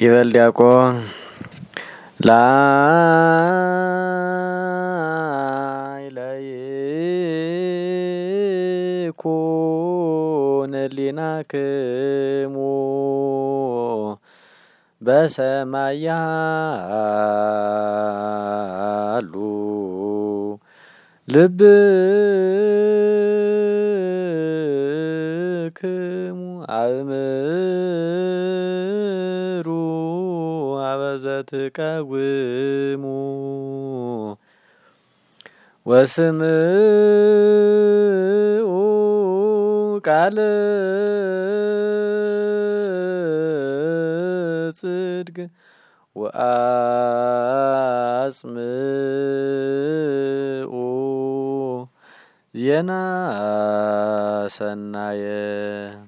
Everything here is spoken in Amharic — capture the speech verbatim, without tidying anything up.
ይበል ዲያቆን ላይላይ ኩን ሊናክሙ በሰማይ ያሉ ልብክሙ አእምሩ አበዘትቀውሙ ወስምዑ ቃለ ጽድቅ ወአጽምዑ ዜና ሰናየ